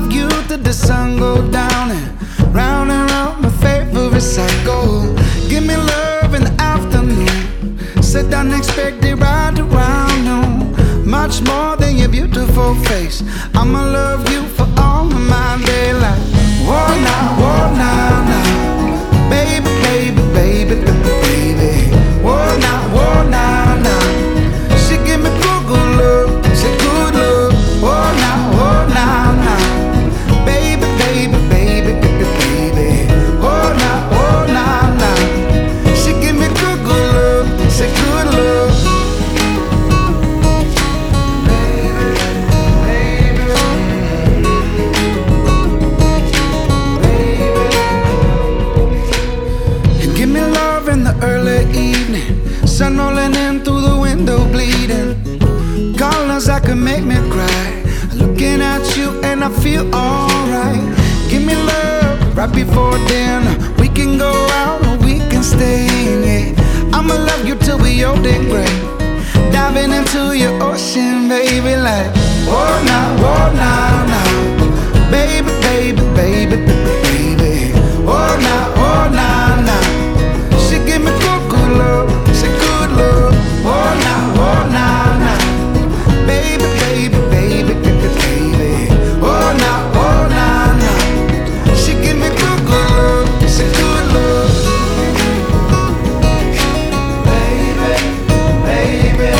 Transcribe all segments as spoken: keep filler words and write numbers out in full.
you till the sun go down, and round and round my favorite cycle. Give me love in the afternoon, sit down, expect it right around noon. Much more than your beautiful face, I'ma love you for all of my daylight. Whoa now, whoa now, now, baby, baby, baby, baby, baby. Whoa now, whoa now, now. She give me good, good love, she good love. Whoa now, whoa now, now, baby, baby, baby, baby, baby. Whoa now, whoa now, now. She give me good, good love, she good love. Early evening, sun rolling in through the window, bleeding. Colors that could make me cry. Looking at you and I feel alright. Give me love right before dinner. We can go out or we can stay in it. I'ma love you till we old and gray, diving into your ocean, baby, like whoa now, whoa now, now, baby, baby, baby, baby, baby. Whoa now, whoa now, now. She give me good, good love, she good love. Oh now, oh now, now, baby, baby, baby, baby, baby. Oh now, oh now, now. She give me good, good love, she good love. Baby, baby, baby,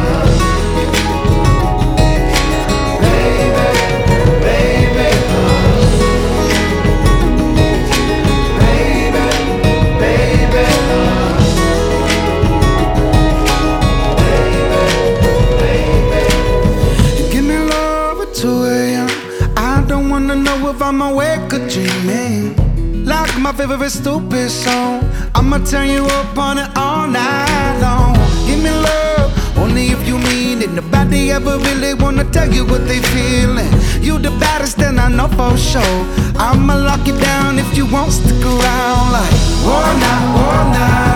if I'm awake or dreaming, like my favorite stupid song. I'ma turn you up on it all night long. Give me love, only if you mean it. Nobody ever really wanna tell you what they feeling. You the baddest and I know for sure. I'ma lock you down if you won't stick around. Like, whoa now, whoa now.